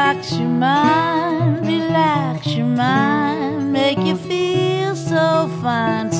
relax your mind, make you feel so fine.